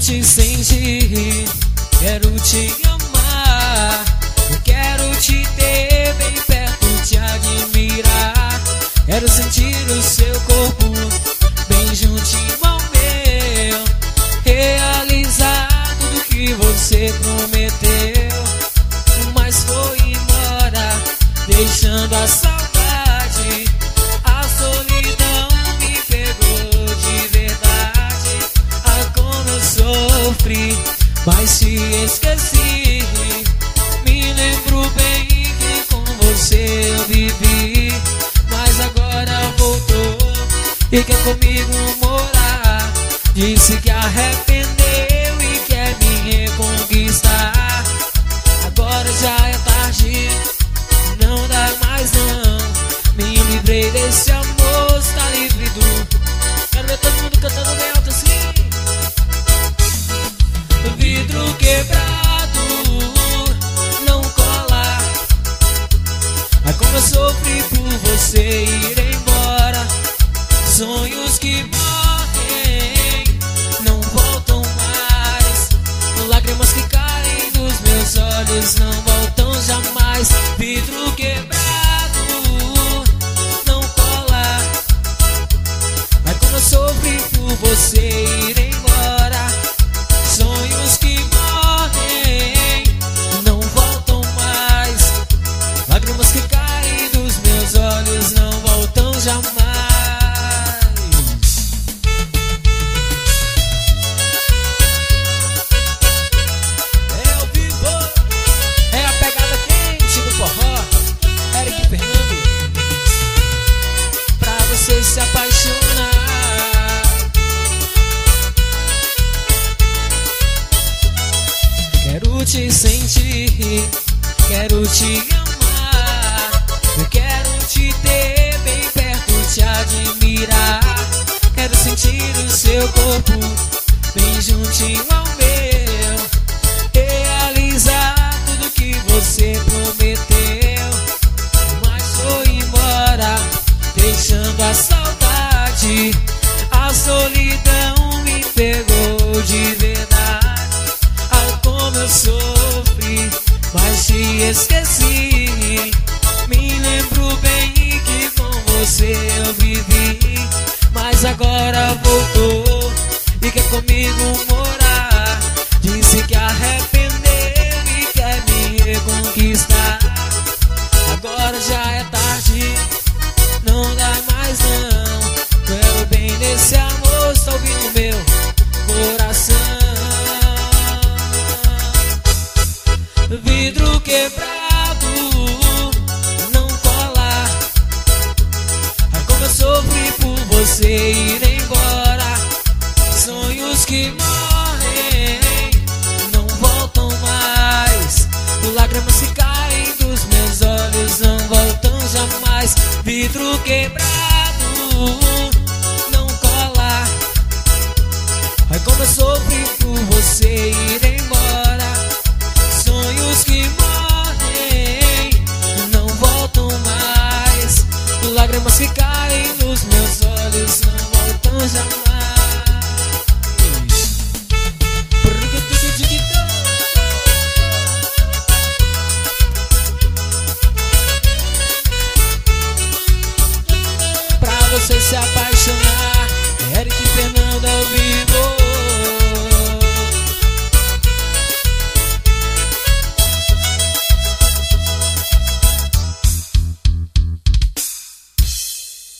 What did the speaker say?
te sentir, quero te amar. Eu quero te ter bem perto, te admirar. Quero sentir o seu corpo bem juntinho ao meu, realizar tudo que você prometeu. Mas foi embora, deixando a saudade. A solidão me pegou de verdade. Ah, como eu sofri, mas te esqueci. Me lembro bem que com você eu vivi, mas agora voltou e quer comigo morar. Disse que arrependeu e quer me reconquistar. Agora já é tarde, não dá mais não. Me livrei desse amor, está livre do... Quero ver todo mundo cantando bem alto assim. Vidro quebrado não cola. Ai, como eu sofri por você ir embora. Sonhos que morrem não voltam mais. Lágrimas que caem dos meus olhos não voltam jamais. Vidro quebrado não cola. Ai, como eu sofri por você ir embora. Sonhos que morrem não voltam mais. Lágrimas que caem dos meus olhos não voltam jamais. É ao vivo, é a pegada quente do forró. Eric Fernando, pra você se apaixonar. Quero te sentir, quero te amar. Eu quero te ter bem perto, te admirar. Quero sentir o seu corpo bem juntinho ao meu, realizar tudo que você prometeu. Mas foi embora, deixando a saudade. A solidão me pegou de verdade. Ah, como eu sofri, mas te esqueci. Me lembro bem que com você eu vivi, mas agora voltou e quer comigo morar. Disse que arrependeu e quer me reconquistar. Agora já é tarde, não dá mais não. Quero bem nesse amor, está ouvindo meu coração. Vidro quebrado não cola. Ah, como eu sofri por você ir embora. Sonhos que morrem não voltam mais. Lágrimas que caem dos meus olhos não voltam jamais. Vidro quebrado não cola. Ai, como eu sofri por você ir embora. Sonhos que morrem não voltam mais. Lágrimas que caem nos meus olhos não voltam jamais. Pra você se apaixonar, Eric Fernando ao vivo.